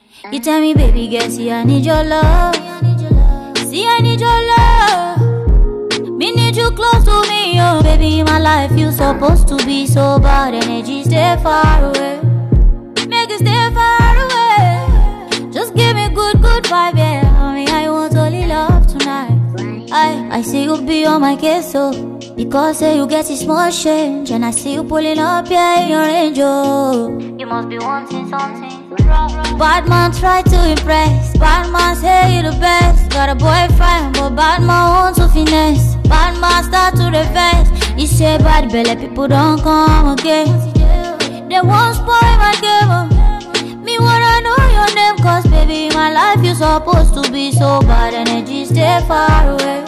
You tell me, baby girl, see I need your love. See I need your love. Me need you close to me, oh baby. In my life you supposed to be so bad. Energy stay far away. Make it stay far away. Just give me good vibe, yeah. I mean, I want only love tonight. I see you be on my case, so because say you get a small change, and I see you pulling up, yeah, in your range, oh. You must be wanting something. Bad man try to impress. Bad man say you the best. Got a boyfriend, but bad man want to finesse. Bad man start to reverse. He say bad belly people don't come again. They won't spoil my game. Me wanna know your name, cause baby in my life you supposed to be so bad. Energy stay far away.